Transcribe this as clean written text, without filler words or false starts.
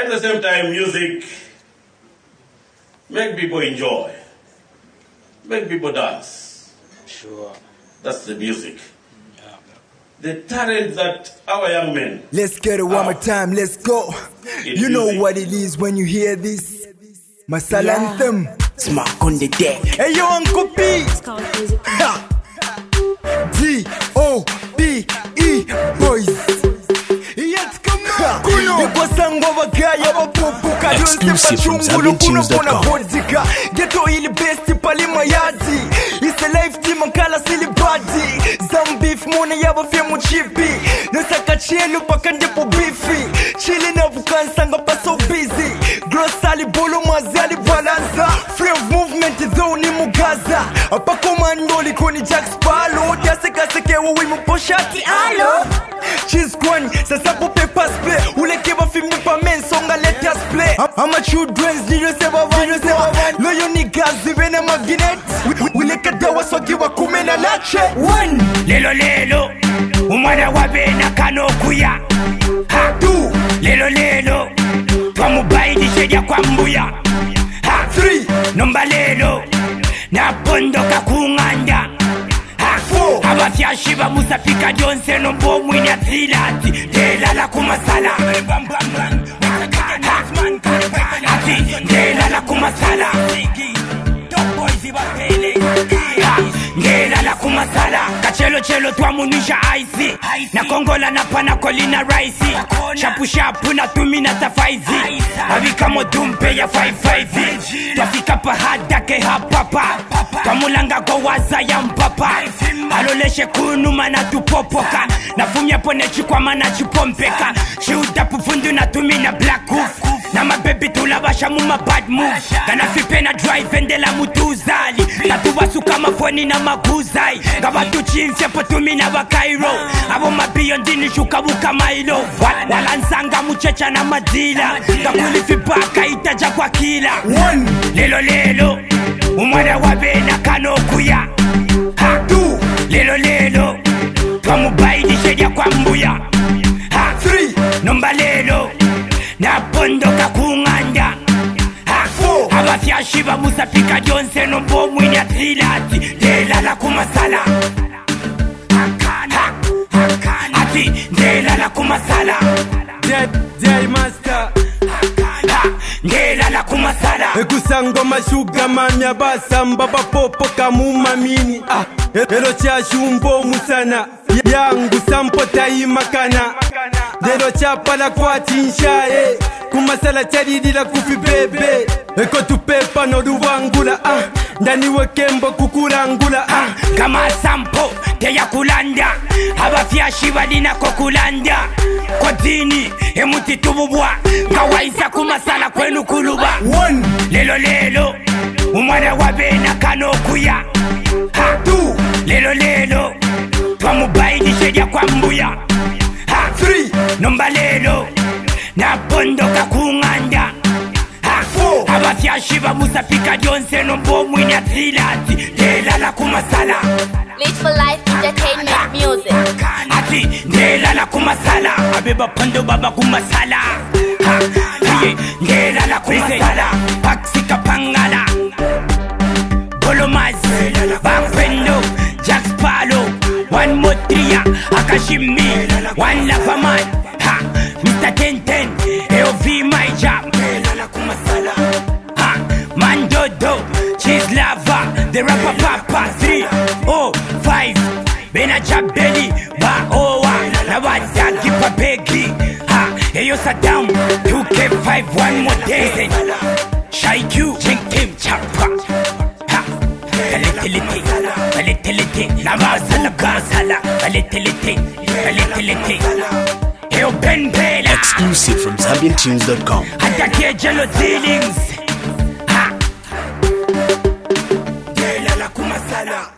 At the same time, music make people enjoy, make people dance. Sure. That's the music. Yeah. The talent that our young men. Let's get it one more time, let's go. You know what it is when you hear this. Masala anthem. Smack on the deck. Hey yo, Uncle P. D-O-B-E boys. Yes, come on. Exclusive from ZambianTunes.com. Ghetto ili best pali mayadi. It's a life team kala silibadi. Zambif mone yaba femu chipi. Nasaka chelu pakande po bifi. Chili na bukansanga pa so busy. Gross ali bolo mazali balanza. Free of movement zone mugaza. Apa komando likoni Jack Sparrow. Yaseka seke uwi muposhati alo. Cheese kwani sasa po papers play. Ule keba filmu pa men songa let us play. I'm a children's dino seba van. Loyo niggas zivena magnet. Ule kadawa soki wa kumena lache. One. Lelo umwana wabena kano kuya. Ha. Two. Lelo twamubaidi sheja kwa mbuya. Ha. Three. Nomba lelo napondoka kunganda. Ha. Four. Abafyashi bamusapika Jonse nombo mwini atilati. Delala kumasala. Ati delala kumasala. Delala kumasala. Kachelo twamunisha icy. Na kongola na pana kolina raisi. Shapu na tumina tafaizi. Abika modumpe ya 5-5. Twafika pahada ke hapapa. Twamulanga kwa waza ya mpapa. Aloleshe kunuma na tupopoka. Nafumya pone chikwa mana chipompeka. Shiuda pufundu na tumina black hoof. Na mabebi tulabasha muma bad moves. Gana fipe na drive endela mutuzali. Natubasuka mafoni na maguzai. Gabatu chinse potumina wa Cairo. Abo mabiyo ndini shukabuka mailo. Walansanga muchecha na madila. Gakulifipaka itaja kwa kila. Lelo umwana wabena kano kuya. Ha. Two. Lelo twamubaidi sheja kwa mbuya. Ha. Three. Nomba lelo napondoka kunganda. Ha. Four. Abafyashi bamusapika Jonse nombo mwini atilati. Delala kumasala. Ati delala kumasala. Jai master. Delala kumasala. Ekusango mashuga mamya basamba bapopo kamuma mini. Ero cha shumbo musana. Yangu sampo taimakana. Dero cha pala kwa tinshae. Kumasala charidila kufi bebe. Eko tupepa no duwangula. Ndani wekembo kukurangula. Kama sampo teya kulanda. Abafyashi balina kokulanda. Kwa dini emuti tububwa. Kawaisa kumasala kwenu kuluba. Lelo umwana wabena kano kuya. Ha. Two. Lelo twamubaidi sheja kwa mbuya. Ha. Three. Nomba lelo napondoka kunganda. Ha. Four. Abafyashi bamusapika Jonse nombo mwini atilati. Delala kumasala. Lit for life entertainment music. Ati delala kumasala. Abeba pando baba kumasala. Ha. Delala kumasala. Paksika pangala. Bolomaz Bapendo Jack Sparrow. One more tria Akashimi. One lavaman. Ha. Mr. Tenten AOV my job. Delala kumasala. Ha. Mandodo Cheese Lava. The rapper papa 305 Bena Jabeli Ba Owa Nawada Kipa Peggy. Ha. Eyo Saddam 2K5 one more day. Shy Q Jenkim Chapa. Ha. Kalitiliti Namazala Gazala Kalitiliti Eyo Ben Bela. Exclusive from ZambianTunes.com. Atake jello dealings. Ha. Delala kumasala.